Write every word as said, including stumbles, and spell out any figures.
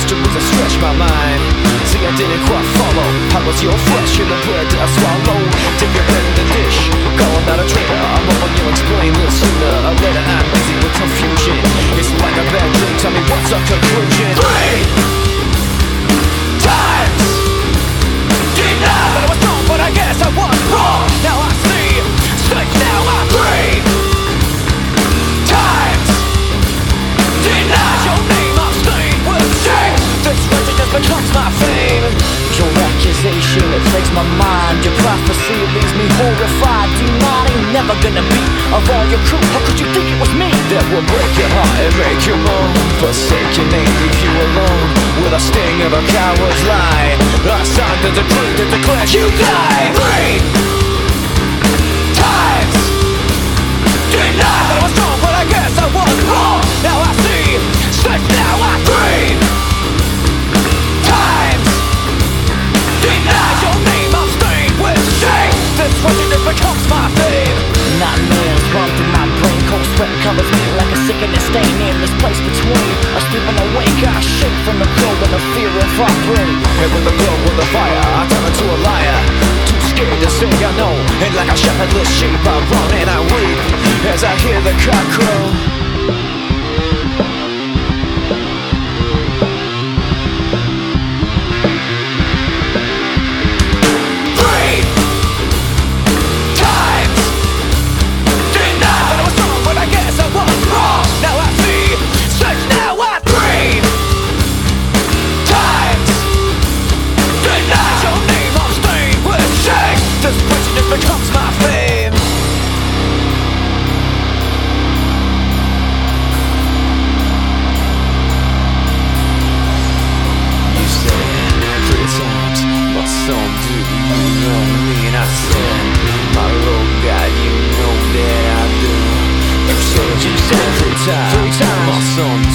mysteries that stretch my mind. See, I didn't quite follow. How was your flesh in the bread that I swallowed? Take your bread in the dish, calling out a traitor. I'm hoping you'll explain this sooner or later. I'm busy with confusion. It's like a bad dream. Tell me what's our conclusion? Three times denied that I was wrong, but I guess I was wrong. Now I see, straight now I breathe. Times denied your name, I'm stained with shame. This wretched just becomes my fame. Your accusation, it breaks my mind. Your prophecy leaves me horrified. Denying never gonna be of all your crew. How could you think it was me? That will break your heart and make you moan. Forsake your name, leave you alone with a sting of a coward's lie. I signed the decree that declares you die. Three times denied that I was wrong, but I guess I was wrong. Now I see, straight now I breathe. Times denied your name, I'm stained with shame. This wretchedness becomes my fame. Nightmares run through my brain. Cold sweat covers me like a sickening stain. In this place between asleep and awake, I shake from the cold and the fear of heartbreak. And with the glow of the fire, I turn into a liar. Too scared to say I know. And like a shepherdless sheep, I run and I weep as I hear the cock crow. Becomes my fame. You said three times, my son, do you know me? And I said, my Lord God, you know that I do. You said, you said three times, three times, my son,